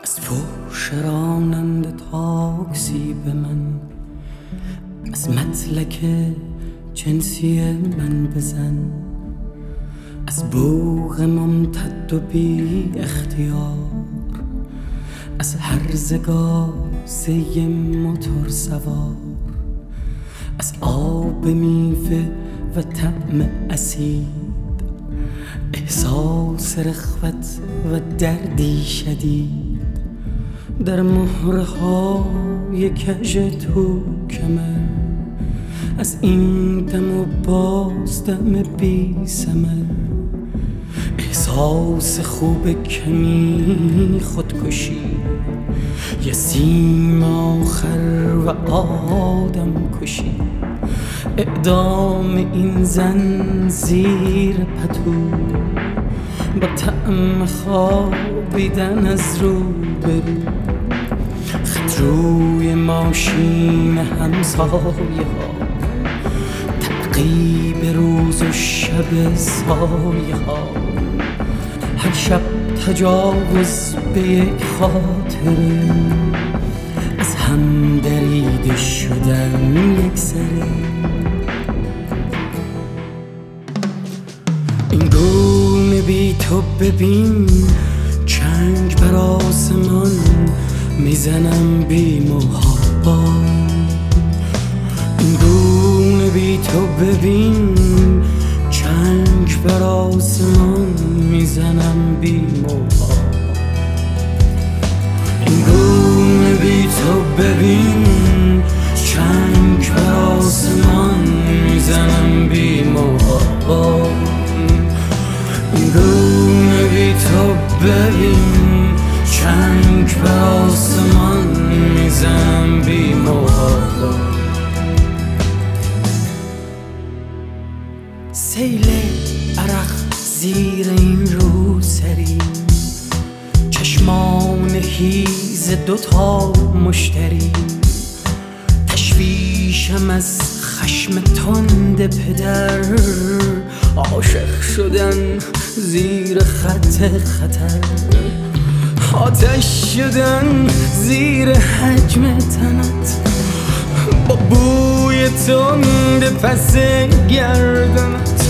از فحش راننده تاکسی به من، از مطلق جنسی من بزن، از بوق ممتد و بی اختیار، از هرزه گازه موتور سوار، از آب میوه و طعم اسید، احساس رخوت و دردی شدید در مهرهای کژ توکمه، از این دم و باز دم بی ثمر، احساس خوب کمی خودکشی، یه سیم آخر و آدم کشی، اعدام این زن زیر پتو، با طعم خوابیدن از رو برو، خط روی ماشین همسایه ها، تعقیب روز و شب سایه ها، هر شب تجاوز به یک خاطره، از هم دریده شدن یک سره. این گونه بی تو ببین چنگ بر آسمان میزنم بی محابا، این گونه بی تو ببین چنگ بر آسمان میزنم بی محابا، این گونه بی تو ببین چنگ بر آسمان میزنم بی محابا، این گونه بی تو ببین چنگ بر آسمان میزنم بی محابا. سیل عرق زیر این روسری، چشمان هیز دوتا مشتری، تشویشم از خشم تند پدر، عاشق شدن زیر خط خطر، آتش شدن زیر حجم تنت، با بوی تند پس گردنت،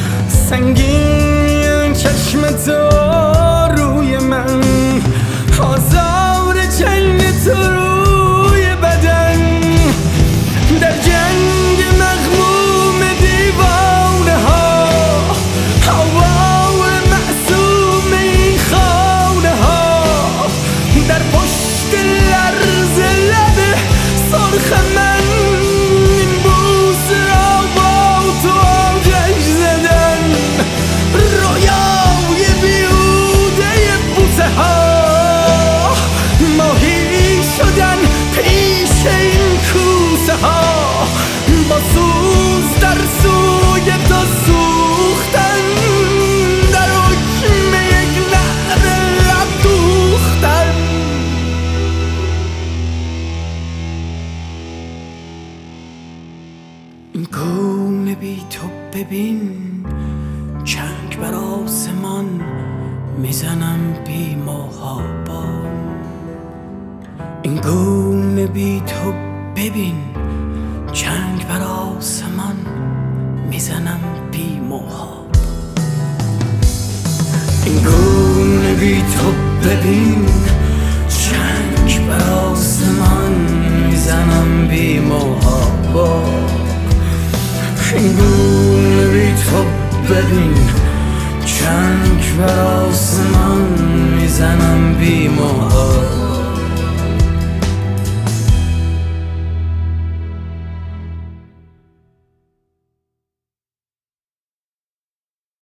سنگین چشم تو روی من، آزار چنگ تو روی بدن، در جنگ مغموم دیوانه ها، آوار معصوم این خانه ها، در پشت لرز لب سرخ من، این بوس را با تو آتش زدن، رویای بیهوده بوسه ها، ماهی شدن پیش این کوسه ها، با سوز در سوی تو سوختن، در حکم یک نعره لب دوختن. این گونه بی تو ببین چنگ بر آسمان میزنم بی محابا، این گونه بی تو ببین چنگ بر آسمان میزنم بی محابا، این گونه بی تو ببین